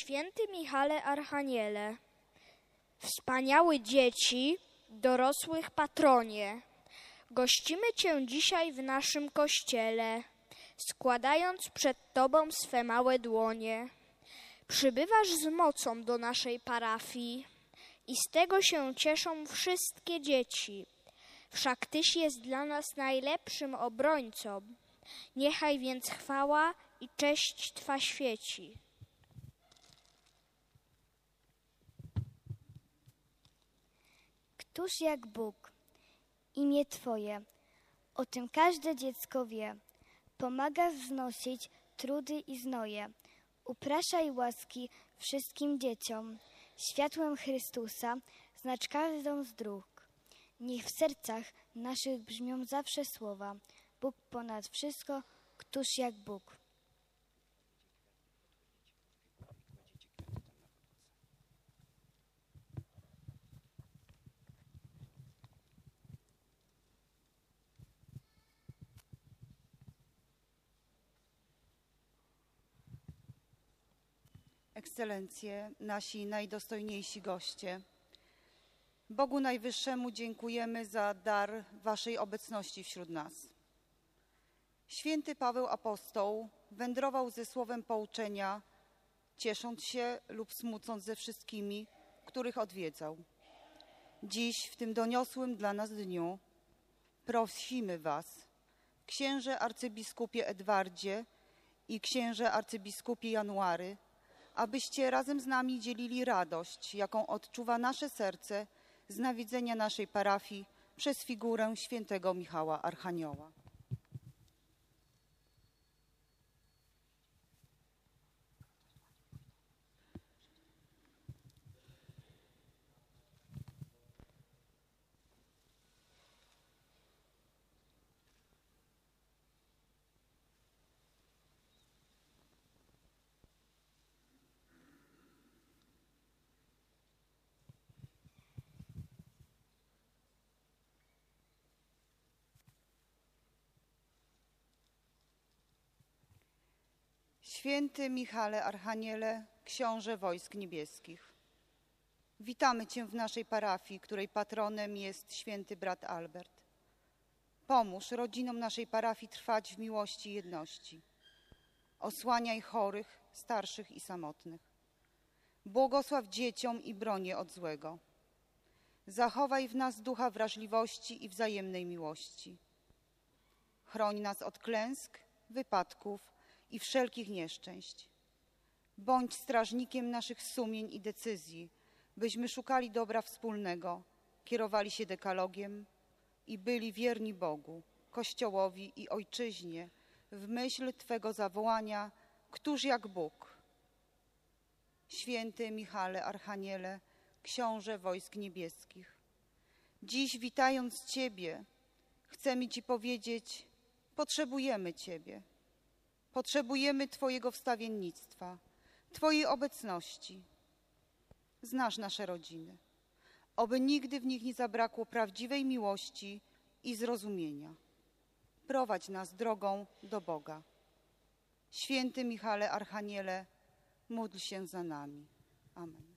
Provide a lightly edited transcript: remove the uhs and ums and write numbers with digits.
Święty Michale Archaniele, wspaniałe dzieci, dorosłych patronie, gościmy Cię dzisiaj w naszym kościele, składając przed Tobą swe małe dłonie. Przybywasz z mocą do naszej parafii i z tego się cieszą wszystkie dzieci. Wszak Tyś jest dla nas najlepszym obrońcą. Niechaj więc chwała i cześć Twa świeci. Któż jak Bóg, imię Twoje, o tym każde dziecko wie. Pomagasz znosić trudy i znoje, upraszaj łaski wszystkim dzieciom. Światłem Chrystusa znacz każdą z dróg. Niech w sercach naszych brzmią zawsze słowa: Bóg ponad wszystko, któż jak Bóg. Ekscelencje, nasi najdostojniejsi goście, Bogu Najwyższemu dziękujemy za dar Waszej obecności wśród nas. Święty Paweł Apostoł wędrował ze słowem pouczenia, ciesząc się lub smucąc ze wszystkimi, których odwiedzał. Dziś, w tym doniosłym dla nas dniu, prosimy Was, księże arcybiskupie Edwardzie i księże arcybiskupie January, abyście razem z nami dzielili radość, jaką odczuwa nasze serce z nawiedzenia naszej parafii przez figurę świętego Michała Archanioła. Święty Michale Archaniele, książę wojsk niebieskich. Witamy Cię w naszej parafii, której patronem jest święty brat Albert. Pomóż rodzinom naszej parafii trwać w miłości i jedności. Osłaniaj chorych, starszych i samotnych. Błogosław dzieciom i bronię od złego. Zachowaj w nas ducha wrażliwości i wzajemnej miłości. Chroń nas od klęsk, wypadków i wszelkich nieszczęść. Bądź strażnikiem naszych sumień i decyzji, byśmy szukali dobra wspólnego, kierowali się dekalogiem i byli wierni Bogu, Kościołowi i Ojczyźnie w myśl Twego zawołania, któż jak Bóg. Święty Michale Archaniele, książę wojsk niebieskich. Dziś witając Ciebie, chcemy Ci powiedzieć, potrzebujemy Ciebie. Potrzebujemy Twojego wstawiennictwa, Twojej obecności. Znasz nasze rodziny. Oby nigdy w nich nie zabrakło prawdziwej miłości i zrozumienia. Prowadź nas drogą do Boga. Święty Michale Archaniele, módl się za nami. Amen.